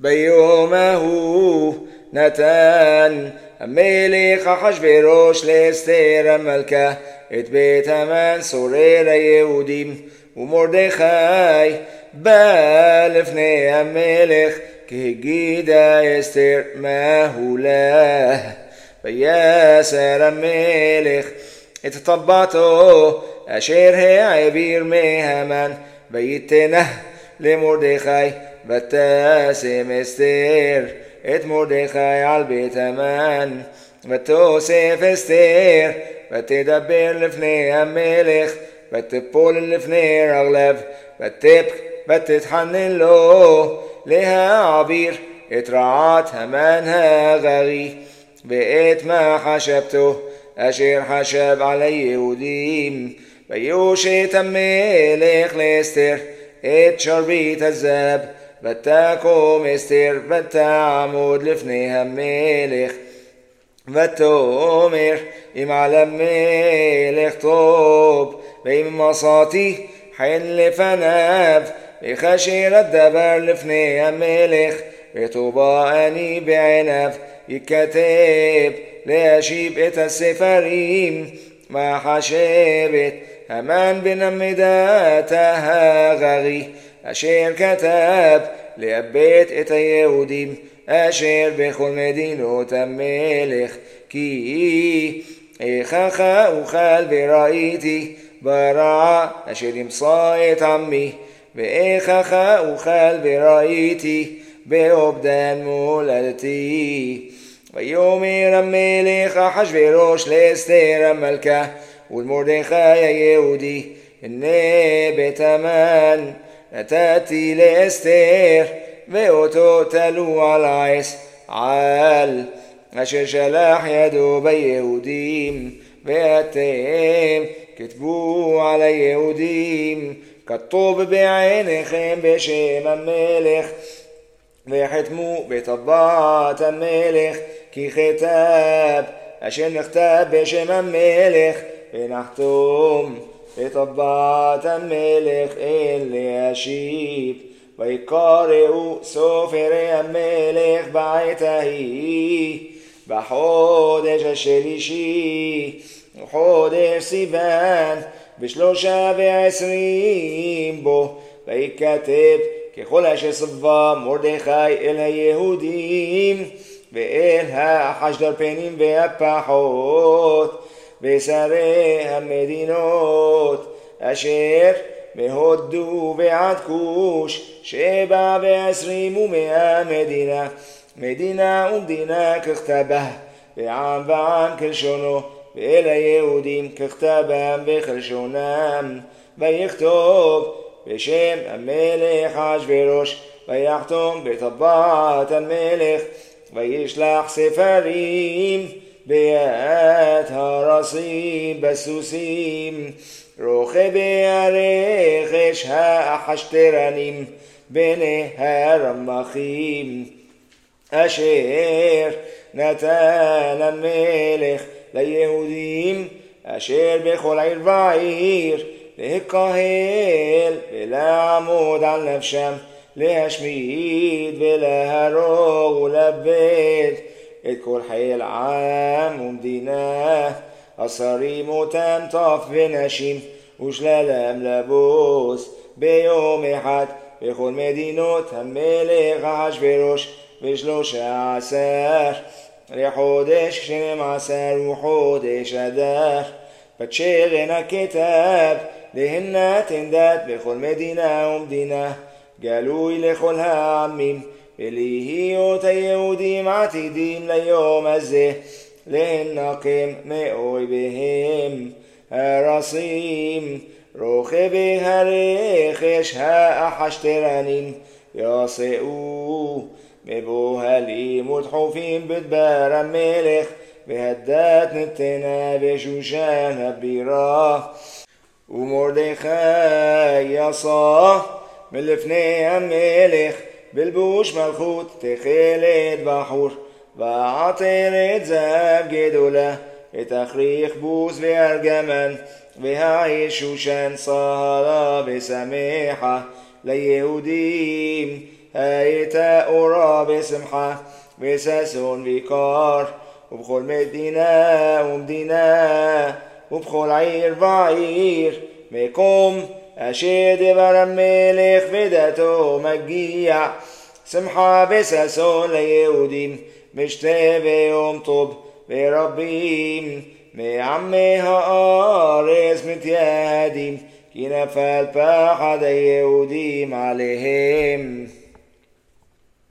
ביום ההוא נתן המלך אחשוורוש לאסתר המלכה את בית המן סורר היהודים, ומרדכי בא לפני המלך כהגידה אסתר מהו לה. ויסר המלך את טבעתו אשר העביר מהמן ויתנה למרדכי, ותשם אסתר את מרדכי על בית המן, ותוסף אסתר ותדבר לפני המלך, ותפול לפני רגליו, ותבך ותתחנן לו להעביר את רעת המן הגרי ואת מחשבתו אשר חשב על היהודים. ויושט המלך לאסתר את שרביט הזהב, ותקום אסתר ותעמוד לפני המלך, ותאמר אם על המלך טוב ואם מצאתי חן לפניו, וכאשר הדבר לפני המלך וטובה אני בעיניו, יכתב להשיב את הספרים מחשבת המן בן עמדת הגרי אשר כתב לאבד את היהודים אשר בכל מדינות המלך. כי איכך אוכל וראיתי ברעה אשר ימצא את עמי, ואיכך אוכל וראיתי באובדן מולדתי. ויאמר המלך אחשוורוש לאסתר המלכה ולמרדכי היהודי, הנה בית המן נתתי לאסתר, ואותו תלו על העץ על אשר שלח ידו ביהודים, ואתם כתבו על היהודים כטוב בעיניכם בשם המלך, וחתמו בטבעת המלך כי כתב אשר נכתב בשם המלך, ונחתום בטבעת המלך אין להשיב. ויקראו סופרי המלך בעת ההיא בחודש השלישי וחודש סיוון ב23 בו, ויקתב ככל אשר סבה מרדכי אל היהודים ואל החשדרפנים והפחות ושרי המדינות אשר מהודו ועד כוש 27 ומאה מדינה, מדינה ומדינה ככתבה, ועם ועם כלשונו, ואל היהודים ככתבם וכלשונם. ויכתוב בשם המלך אחשוורוש, ויחתום בטבעת המלך, וישלח ספרים ביד הרסים בסוסים רוכבי הרכש האחשתרנים בני הרמחים, אשר נתן המלך ליהודים אשר בכל עיר ועיר להקהל ולעמוד על נפשם, להשמיד ולהרוג ולאבד את כל חיל עם ומדינה, השרים אותם טף ונשים ושללם לבוס ביום אחד בכל מדינות המלך אחשוורוש ב13 לחודש 12 וחודש אדר. ותשרן הכתב להנתן דת בכל מדינה ומדינה, גלוי לכל העמים, ולהיות היהודים עתידים ליום הזה להנקם מאויביהם הרסים רוכבי הרכש האחשתרנים, יעשאו מבוהלים ודחופים בדבר המלך, והדת נתנה בשושן הבירה. ומרדכי יצא מלפני המלך בלבוש מלכות תכלת בחור, ועטרת זהב גדולה, ותכריך בוס וארגמן, והעיר שושן צהלה ושמחה ליהודים, הייתה אורה בשמחה וששון ויקר, ובכל מדינה ומדינה ובכל עיר ועיר, מקום אשר דבר המלך ודתו מגיע, שמחה וששון ליהודים בשתי ויום טוב, ורבים מעמי הארץ מתייהדים, כי נפל פחד היהודים עליהם.